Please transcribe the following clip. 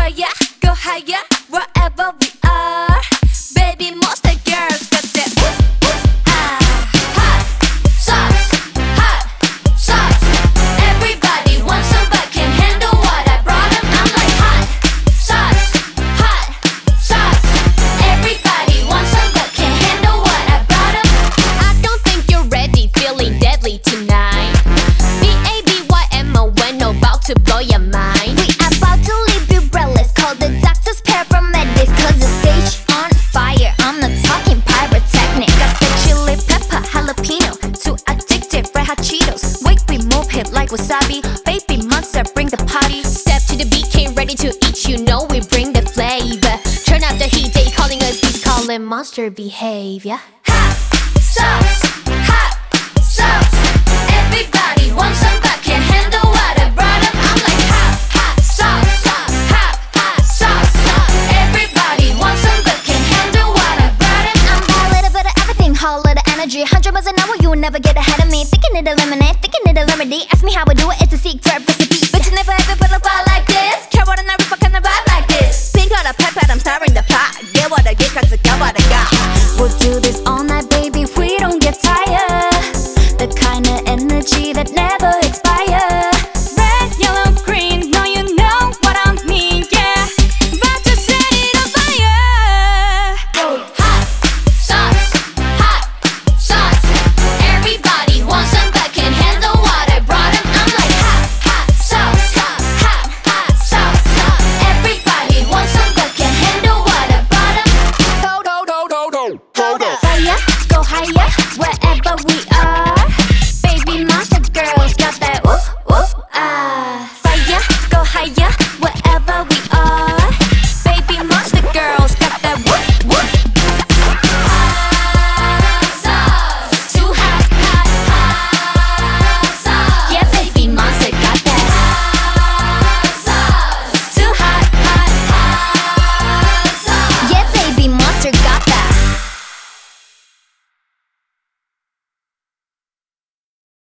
거야 go higher wherever we are baby monster girls got that hot sauce hot sauce everybody wants some but can't handle what I brought them I'm like hot sauce everybody wants some but can't handle what I brought them I don't think you're ready feeling deadly tonight B-A-B-Y-M-O when about to blow your mind We about to leave you breathless. Call the doctors, paramedics, cause the stage on fire. I'm not talking pyrotechnic. Got the chili pepper, jalapeno, too addictive, red hot Cheetos. Wake, we move hip like wasabi. Baby monster, bring the party. Step to the beat, came ready to eat. You know we bring the flavor. Turn up the heat, they calling us beast, calling monster behavior. Hot sauce, everybody wants some but can't handle what I brought them. I'm like hot sauce, everybody wants some but can't handle what I brought them. I'm A little bit of everything, whole lot of energy. 100 miles an hour, you will never get ahead of me. Thinking it a lemonade, thinking it a remedy. Ask me how I do it, it's a secret recipe. But you never ever put a vibe like this. Carrot and I rip a kind of vibe like this. Pink on a pepper, I'm stirring the pot. Get what I get, cause I got what I got. We'll do this